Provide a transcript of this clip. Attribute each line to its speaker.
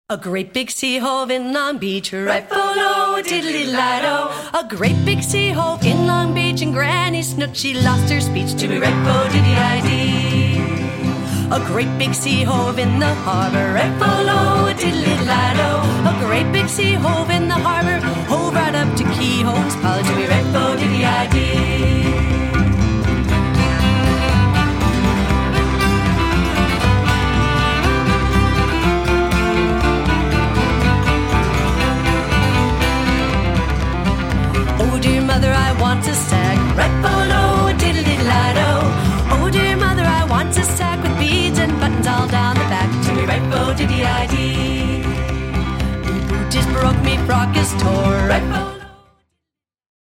Speaker 1: A great big sea hove in Long Beach, right below diddly-lido. A great big sea hove in Long Beach, and Granny Snook, she lost her speech to me, right diddy-I-dee. A great big sea hove in the harbor, right below diddly-lido. A great big sea hove in the harbor, hove right up to Kehoe's Palace, to me, right diddy-I-dee.